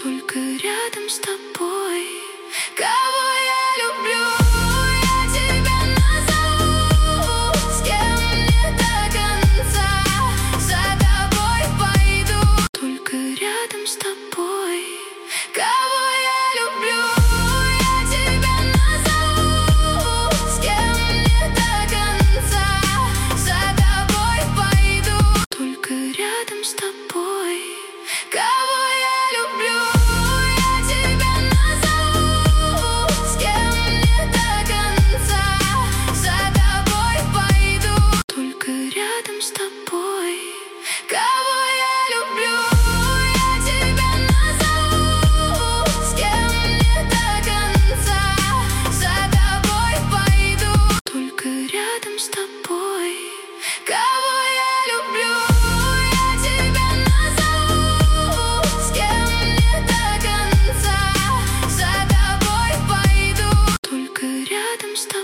только рядом с тобой. Кого я люблю, я тебя назову. С кем мне до конца, за тобой пойду, только рядом с тобой. Кого я люблю, я тебя назову. С кем мне до конца, за тобой пойду, только рядом с тобой. Кого я люблю, я тебя назову. С кем мне до конца, за тобой пойду, только рядом с тобой. Кого я люблю, я тебя назову. С кем мне до конца, за тобой пойду, только рядом с тобой. Кого я люблю, я тебя назову. С кем мне до конца, за тобой пойду, только рядом с тобой.